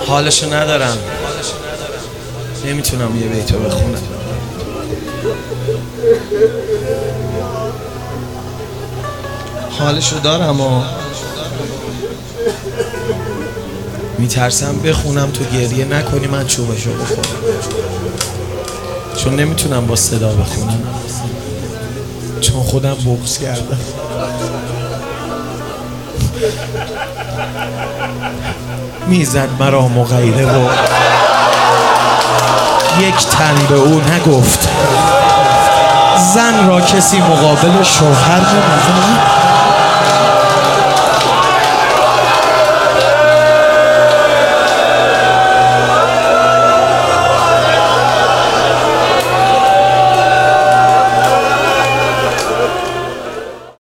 حالشو ندارم، نمیتونم یه بیتو بخونم. حالشو دارم و میترسم بخونم تو گریه نکنی من چوبشو بخورم، چون نمیتونم با صدا بخونم، چون خودم بغض کردم. میزد مرا مغیره و یک تن به او نگفت، زن را کسی مقابل شوهر نمی‌زند.